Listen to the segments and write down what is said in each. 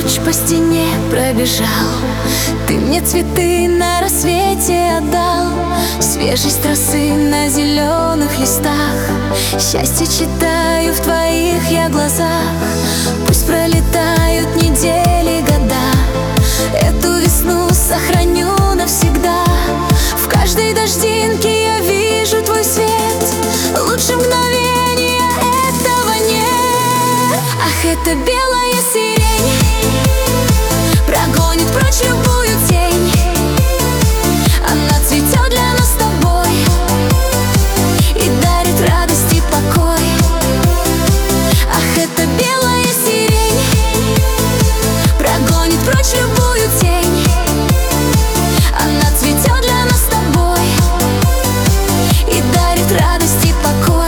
Ночь по стене пробежал, ты мне цветы на рассвете отдал. Свежесть росы на зеленых листах, счастье читаю в твоих я глазах. Пусть пролетают недели, года, эту весну сохраню навсегда. В каждой дождинке я вижу твой свет, лучше мгновения этого нет. Ах, это белая сирень прогонит прочь любую тень. Она цветет для нас с тобой и дарит радость и покой. Ах, это белая сирень прогонит прочь любую тень. Она цветет для нас с тобой и дарит радость и покой.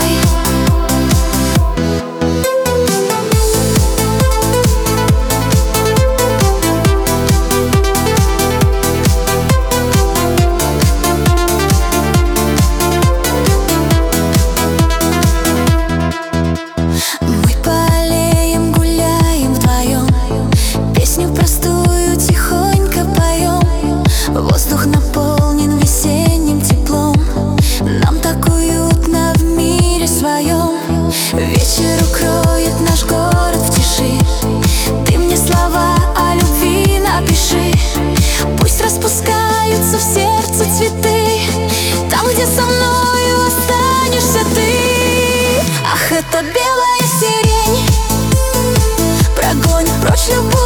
Воздух наполнен весенним теплом, нам так уютно в мире своем. Вечер укроет наш город в тиши, ты мне слова о любви напиши. Пусть распускаются в сердце цветы, там, где со мною останешься ты. Ах, это белая сирень прогонит прочь любовь.